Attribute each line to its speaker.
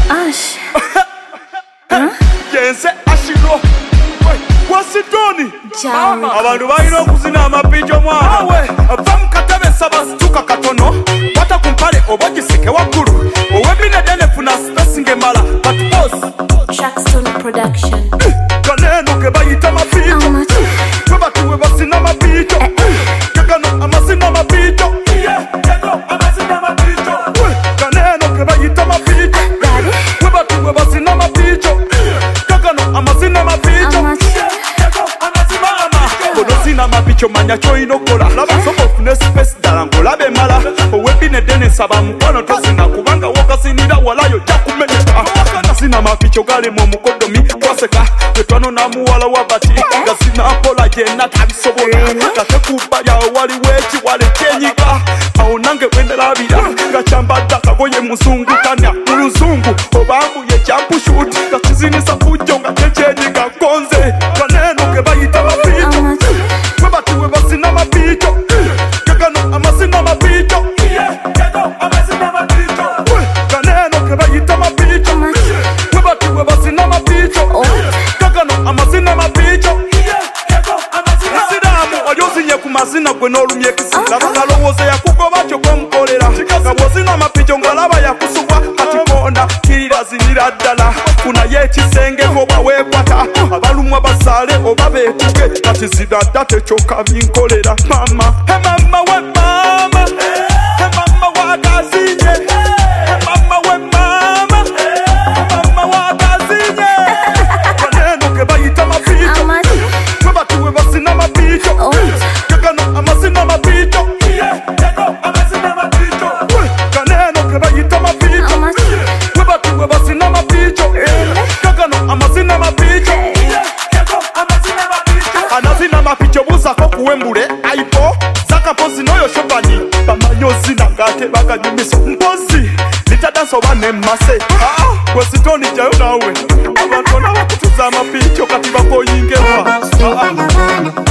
Speaker 1: Ash.
Speaker 2: Jense ashiro. Wasidoni.
Speaker 1: Mama.
Speaker 2: Abantu balina okuzina amapijo mwana. Awe. Avam katebe sabasituka katono. Wata kumpale obojisike waggulu. Owebine dene funa space ngemala. But pause.
Speaker 1: Shackstone Production.
Speaker 2: Kaneno ke bayita mapijo. Twebatuwe basina mapijo. Kagano amasina mapijo. Kagano amasina mapijo. Kaneno ke bayita mapijo. Twebatuwe basina mapijo. Kagano amasina mapijo. Bodozina mapicho manya choino kola. Laba sobo fune space dalango labe mala. Owebine dene saba mukwano tosina kubanga wokasinira walayo jakumenyeka. Sina mapicho gale mu mukodomi kwaseka twano na muwala wabati gasina apola jena tabisobola kate kubaya wali wechi wale chenyiga aho nange wendelabira gachambata kagoye musungu kanya muluzungu obambu ye jump shoot kakizinisa kujonga chenyiga konze kaneno ke bayita mapicho twebatuwe basina mapicho kagano amasina mapicho kagano amasina mapicho kaneno ke bayita mapicho twebatuwe basina mapicho kagano amasina mapicho Siramu oyozinye ku mazina gwe n'olumye kisi labalowooza yakugoba kyo kwemukolera kabwozina mapicho ng'alaba yakusubwa kati konda kirira zinira ddala funayo ekisenge oba weekwata abalumwa basaale oba beetuge kati zidadda tekyokka binkolera mama mama we mama mama wagazinye mama we mama mama wagazinye kaneno ke bayita mapicho twebatuwe basina mapicho kagano amasina mapicho kagano amasina mapicho kaneno ke bayita mapicho twebatuwe basina mapicho kagano amasina mapicho kagano amasina mapicho anazina mapicho buzako kuwembule aipo zakapozi noyo shobani bamanyozina ngate baganyumiso mpozi litadanso banemase Wasitoni jayo nawe abantu nabakutuza amapicho kati bakoyingewa